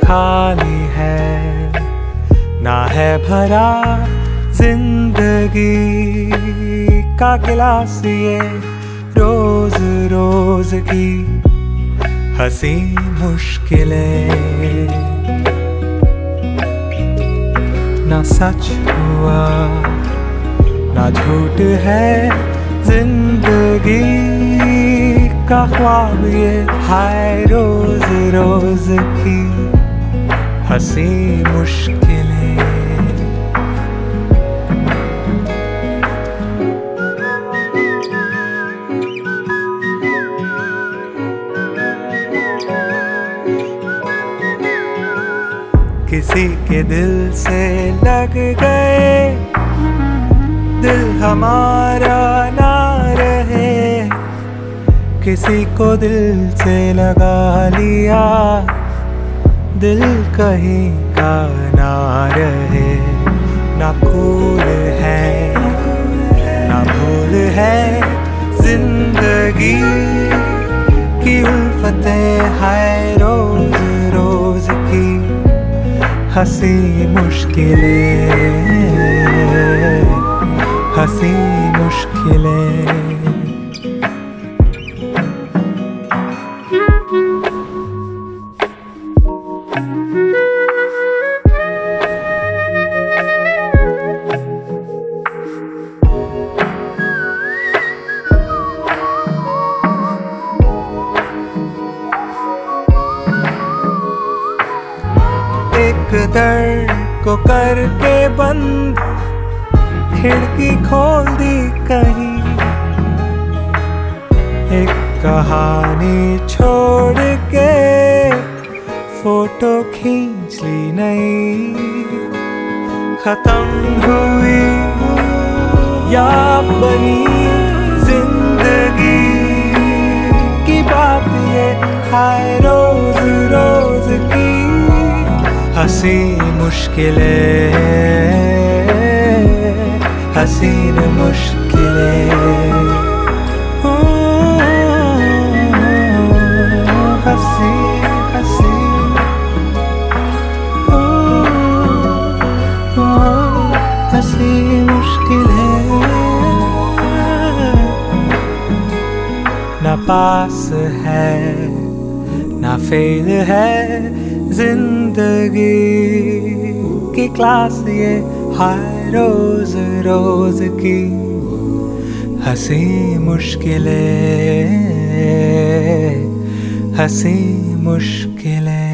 खाली है, ना है भरा जिंदगी का गिलास ये रोज रोज की हंसी मुश्किलें। ना सच हुआ ना झूठ है जिंदगी का ख्वाब ये, हाय रोज रोज की हंसी मुश्किलें। किसी के दिल से लग गए, दिल हमारा ना रहे, किसी को दिल से लगा लिया, दिल कहीं का ना रहे। ना खून है ना भूल है जिंदगी की उल्फतें, है रोज रोज की हंसी मुश्किलें, हंसी मुश्किलें। एक दर को करके बंद, खिड़की खोल दी कहीं, एक कहानी छोड़ के फोटो खींच ली नहीं। खत्म हुई या बनी जिंदगी की बात ये, हाय रोज रोज की हंसी मुश्किलें, हसीन मुश्किलें। हंसी हंसी हंसी मुश्किलें। ना पास है ना फेल है जिंदगी की क्लास ये, हाय रोज रोज की हंसी मुश्किलें, हंसी मुश्किलें।